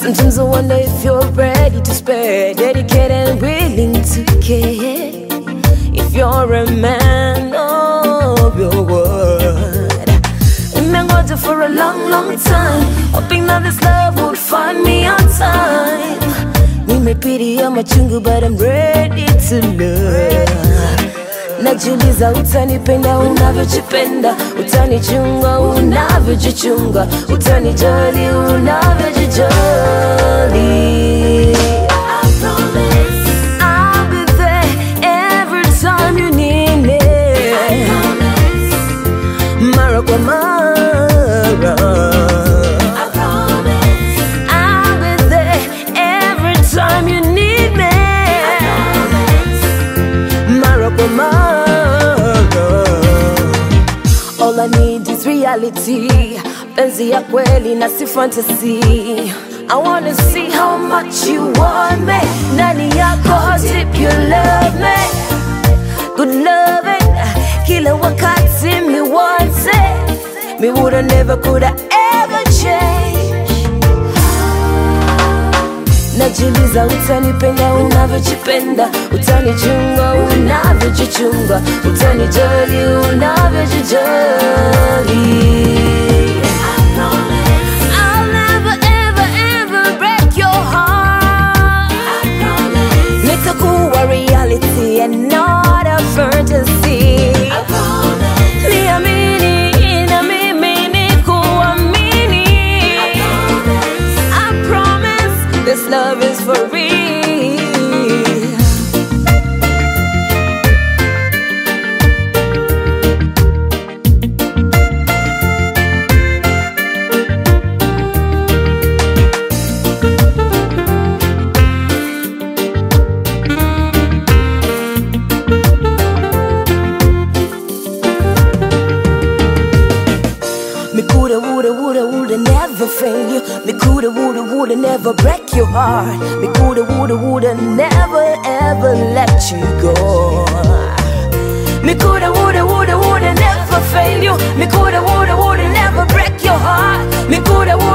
Sometimes I wonder if you're ready to spare, dedicated and willing to care. If you're a man of your word. I've been waiting for a long, long time, hoping that this love would find me on time. Nimepitia machungu but I'm ready to love. Najiuliza utanipenda unavyojipenda, utanichunga unavyojichunga, utanijali unavyojijali. I promise I'll be there every time you need me. I promise mara kwa mara. I promise I'll be there every time you need me. I promise mara kwa mara. All I need is reality, penzi ya kweli na si fantasy. I wanna see how much you want me, nani yako deep you love me. Good loving, kila wakati me want it. Me woulda never coulda ever change. Najiuliza utanipenda unavyojipenda, utanichunga unavyojichunga, utanijali unavyojijali. I promise I'll never ever ever break your heart. I promise nitakuwa reality and not a fantasy. I promise niamini na mimi nikuamini. I promise this love is for real. Me woulda never fail you. Me woulda never break your heart. Me woulda never ever let you go. Me woulda never fail you. Me woulda never break your heart. Me woulda